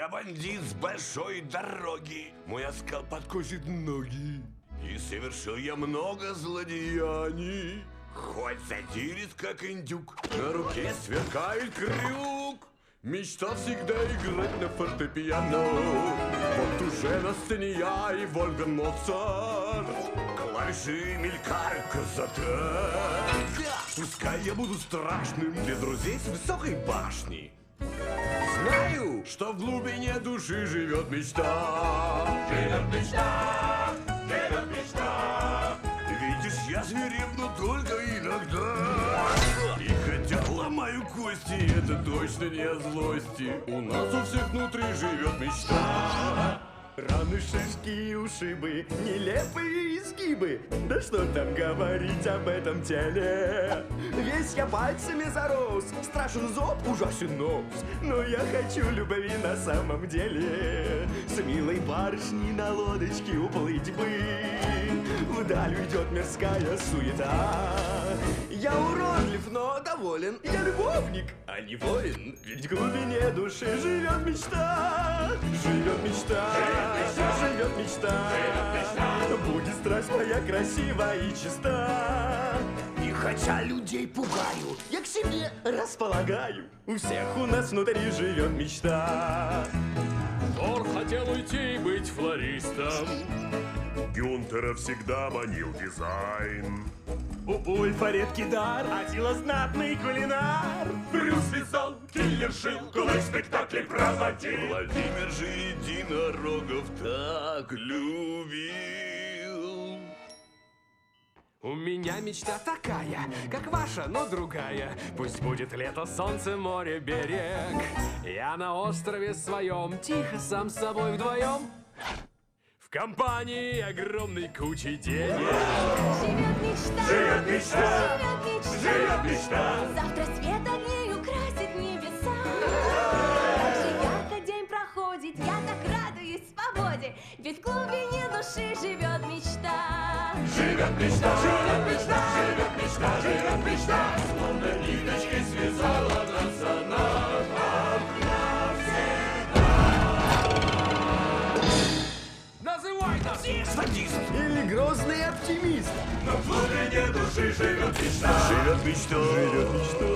Я бандит с большой дороги, мой оскал подкосит ноги. И совершил я много злодеяний. Хоть задирит, как индюк, на руке сверкает крюк. Мечтал всегда играть на фортепиано. Вот уже на сцене я и Вольфганг Моцарт. Клавиши мелькают, красота. Пускай я буду страшным для друзей с высокой башни. Знаю, что в глубине души живет мечта. Живет мечта, живет мечта. Видишь, я свиреп, но только иногда. И хотя ломаю кости, это точно не о злости. У нас у всех внутри живет мечта. Раны, шишки и ушибы, нелепые изгибы. Да что там говорить об этом теле? Весь я пальцами зарос, страшен зоб, ужасен нос. Но я хочу любви на самом деле. С милой барышней на лодочке уплыть бы. Вдаль уйдет мирская суета. Я уродлив, но доволен. Я любовник, а не воин. Ведь в глубине души живет мечта. Живет мечта. Живет мечта. Будет страсть моя красива и чиста. И хотя людей пугаю, я к себе располагаю. У всех у нас внутри живет мечта. Тор хотел уйти и быть флористом. Гюнтера всегда манил дизайн. У Ульфа редкий дар, Атила знатный кулинар. Брюс Висон, киллер Шил, кулак спектаклей проводил. Владимир же единорогов так любил. У меня мечта такая, как ваша, но другая. Пусть будет лето, солнце, море, берег. Я на острове своем, тихо сам с собой вдвоем. В компании огромной кучи денег. Живет мечта, Живет мечта, живет мечта, живет мечта. Завтра свет огней украсит небеса. Как же ярко день проходит, я так радуюсь свободе. Ведь в глубине души живет мечта. Живет мечта, живет мечта, живет мечта, живет мечта. Словно ниточкой связала нас она. Называй нас! Садист. Или грозный оптимист. Но в глубине души живет мечта. Живет мечта. Живет мечта.